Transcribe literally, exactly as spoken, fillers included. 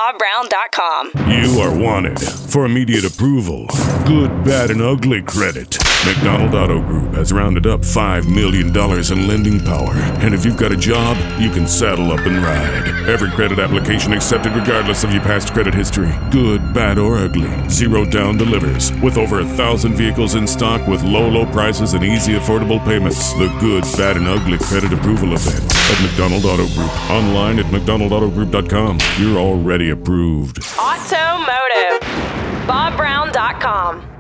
bob brown dot com. You are wanted for immediate approval. Good, bad, and ugly credit. McDonald Auto Group has rounded up five million dollars in lending power. And if you've got a job, you can saddle up and ride. Every credit application accepted regardless of your past credit history. Good, bad, or ugly. Zero Down delivers. With over a thousand vehicles in stock with low, low prices and easy, affordable payments. The Good, Bad, and Ugly Credit Approval Event at McDonald Auto Group. Online at mcdonald auto group dot com. You're already approved. Automotive. bob brown dot com.